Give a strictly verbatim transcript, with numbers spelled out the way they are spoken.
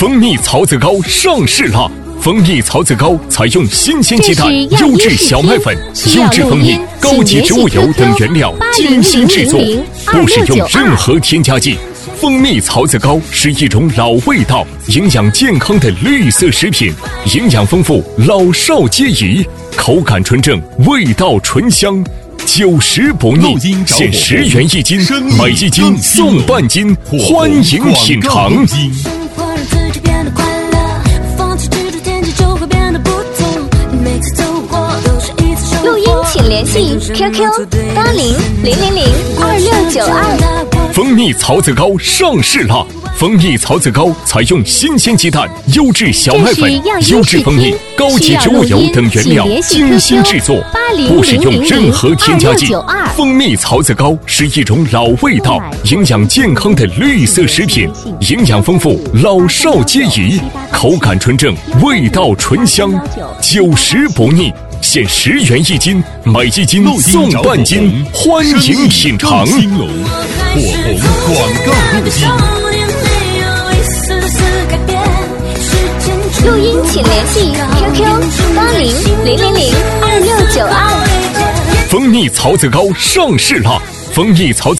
蜂蜜槽子糕上市啦！蜂蜜槽子糕采用新鲜鸡蛋、优质小麦粉、优质蜂蜜、高级植物油等原料精心制作，不使用任何添加剂。蜂蜜槽子糕是一种老味道、营养健康的绿色食品，营养丰富，老少皆宜，口感纯正，味道醇香。久食不腻，现十元一斤，买一斤送半斤，欢迎品尝。 录音请联系 Q Q 八零零零零二六九二。 蜂蜜槽子糕上市啦！蜂蜜槽子糕采用新鲜鸡蛋、优质小麦粉、优质蜂蜜、高级植物油等原料精心制作，不使用任何添加剂。蜂蜜槽子糕是一种老味道、营养健康的绿色食品，营养丰富，老少皆宜，口感纯正，味道醇香，久食不腻。现十元一斤，买一斤送半斤，欢迎品尝。 火红广告录音。 录音请联系 Q Q 八零零零零二六九二。 蜂蜜槽子糕上市啦！蜂蜜槽